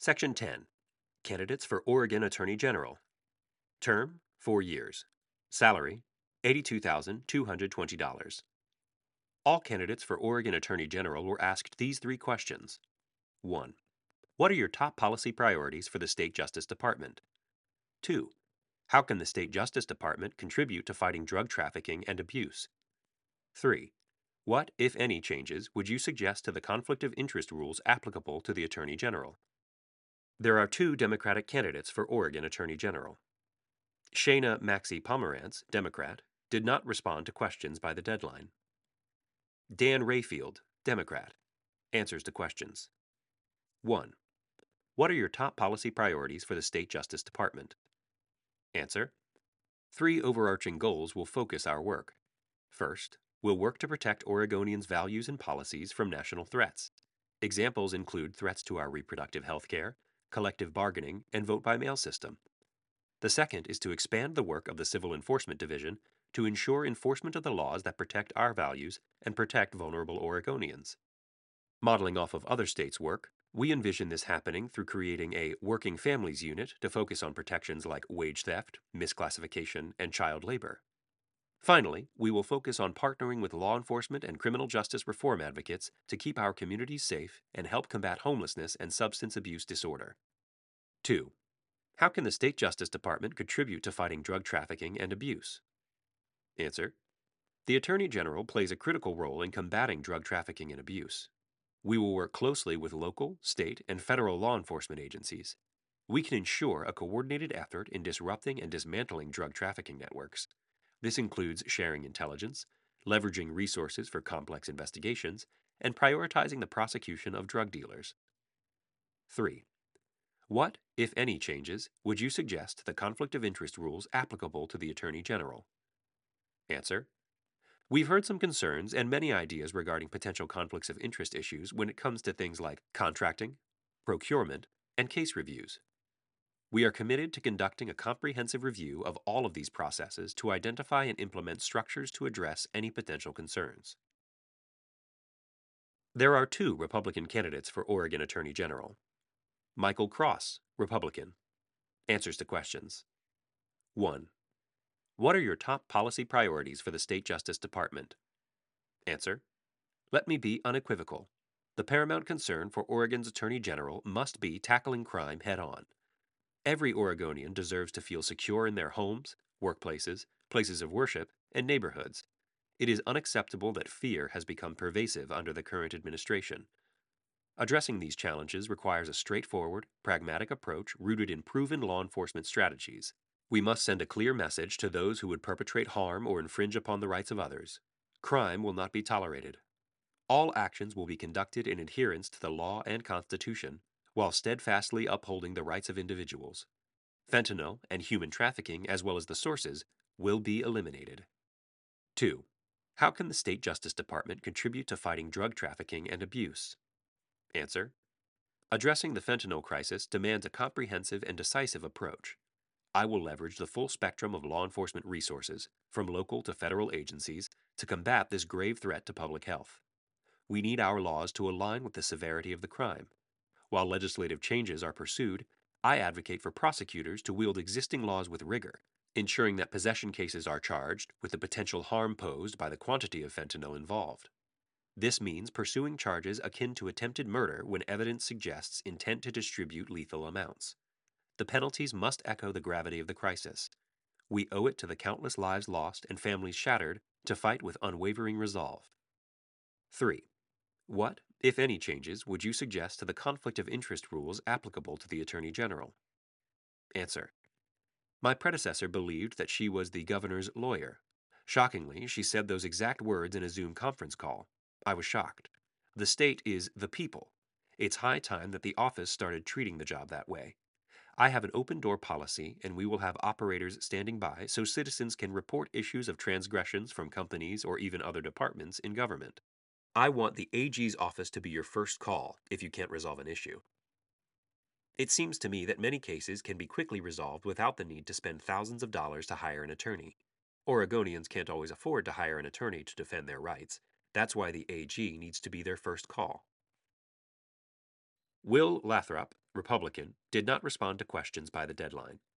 Section 10. Candidates for Oregon Attorney General. Term, 4 years. Salary, $82,220. All candidates for Oregon Attorney General were asked these three questions. 1. What are your top policy priorities for the State Justice Department? 2. How can the State Justice Department contribute to fighting drug trafficking and abuse? 3. What, if any, changes would you suggest to the conflict of interest rules applicable to the Attorney General? There are two Democratic candidates for Oregon Attorney General. Shayna Maxey Pomerantz, Democrat, did not respond to questions by the deadline. Dan Rayfield, Democrat, answers to questions. 1. What are your top policy priorities for the State Justice Department? Answer. 3 overarching goals will focus our work. First, we'll work to protect Oregonians' values and policies from national threats. Examples include threats to our reproductive health care, collective bargaining, and vote-by-mail system. The second is to expand the work of the Civil Enforcement Division to ensure enforcement of the laws that protect our values and protect vulnerable Oregonians. Modeling off of other states' work, we envision this happening through creating a Working Families Unit to focus on protections like wage theft, misclassification, and child labor. Finally, we will focus on partnering with law enforcement and criminal justice reform advocates to keep our communities safe and help combat homelessness and substance abuse disorder. 2. How can the State Justice Department contribute to fighting drug trafficking and abuse? Answer. The Attorney General plays a critical role in combating drug trafficking and abuse. We will work closely with local, state, and federal law enforcement agencies. We can ensure a coordinated effort in disrupting and dismantling drug trafficking networks. This includes sharing intelligence, leveraging resources for complex investigations, and prioritizing the prosecution of drug dealers. 3. What, if any, changes would you suggest to the conflict of interest rules applicable to the Attorney General? Answer. We've heard some concerns and many ideas regarding potential conflicts of interest issues when it comes to things like contracting, procurement, and case reviews. We are committed to conducting a comprehensive review of all of these processes to identify and implement structures to address any potential concerns. There are two Republican candidates for Oregon Attorney General. Michael Cross, Republican, answers to questions. 1. What are your top policy priorities for the State Justice Department? Answer. Let me be unequivocal. The paramount concern for Oregon's Attorney General must be tackling crime head-on. Every Oregonian deserves to feel secure in their homes, workplaces, places of worship, and neighborhoods. It is unacceptable that fear has become pervasive under the current administration. Addressing these challenges requires a straightforward, pragmatic approach rooted in proven law enforcement strategies. We must send a clear message to those who would perpetrate harm or infringe upon the rights of others. Crime will not be tolerated. All actions will be conducted in adherence to the law and Constitution, while steadfastly upholding the rights of individuals. Fentanyl and human trafficking, as well as the sources, will be eliminated. 2. How can the State Justice Department contribute to fighting drug trafficking and abuse? Answer. Addressing the fentanyl crisis demands a comprehensive and decisive approach. I will leverage the full spectrum of law enforcement resources, from local to federal agencies, to combat this grave threat to public health. We need our laws to align with the severity of the crime. While legislative changes are pursued, I advocate for prosecutors to wield existing laws with rigor, ensuring that possession cases are charged with the potential harm posed by the quantity of fentanyl involved. This means pursuing charges akin to attempted murder when evidence suggests intent to distribute lethal amounts. The penalties must echo the gravity of the crisis. We owe it to the countless lives lost and families shattered to fight with unwavering resolve. 3. What, if any, changes would you suggest to the conflict of interest rules applicable to the Attorney General? Answer. My predecessor believed that she was the governor's lawyer. Shockingly, she said those exact words in a Zoom conference call. I was shocked. The state is the people. It's high time that the office started treating the job that way. I have an open door policy, and we will have operators standing by so citizens can report issues of transgressions from companies or even other departments in government. I want the AG's office to be your first call if you can't resolve an issue. It seems to me that many cases can be quickly resolved without the need to spend thousands of dollars to hire an attorney. Oregonians can't always afford to hire an attorney to defend their rights. That's why the AG needs to be their first call. Will Lathrop, Republican, did not respond to questions by the deadline.